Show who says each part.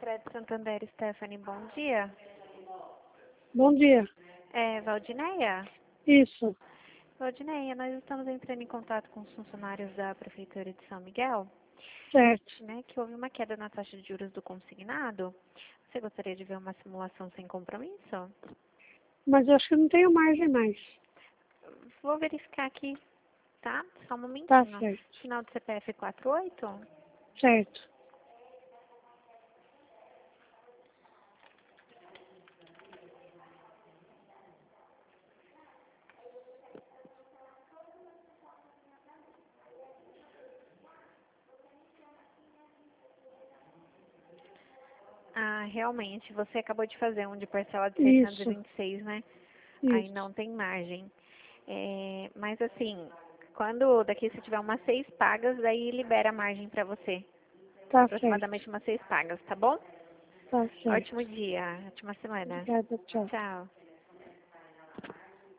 Speaker 1: Crédito Santander, Stephanie, bom dia.
Speaker 2: Bom dia.
Speaker 1: É, Valdineia?
Speaker 2: Isso,
Speaker 1: Valdineia, nós estamos entrando em contato com os funcionários da Prefeitura de São Miguel,
Speaker 2: certo.
Speaker 1: né, que houve uma queda na taxa de juros do consignado. Você gostaria de ver uma simulação sem compromisso?
Speaker 2: Mas eu acho que eu não tenho margem mais.
Speaker 1: Vou verificar aqui, tá? Só um
Speaker 2: Tá
Speaker 1: momentinho.
Speaker 2: certo.
Speaker 1: Final do CPF 48?
Speaker 2: Certo.
Speaker 1: Ah, realmente, você acabou de fazer um de parcela de
Speaker 2: Isso,
Speaker 1: 626, né? Aí
Speaker 2: isso.
Speaker 1: não tem margem. É, mas assim, quando daqui se tiver umas 6 pagas, daí libera a margem para você.
Speaker 2: Tá certo.
Speaker 1: Aproximadamente umas 6 pagas, tá bom?
Speaker 2: Tá
Speaker 1: Ótimo
Speaker 2: certo.
Speaker 1: dia, ótima semana.
Speaker 2: Obrigada, tchau.
Speaker 1: Tchau.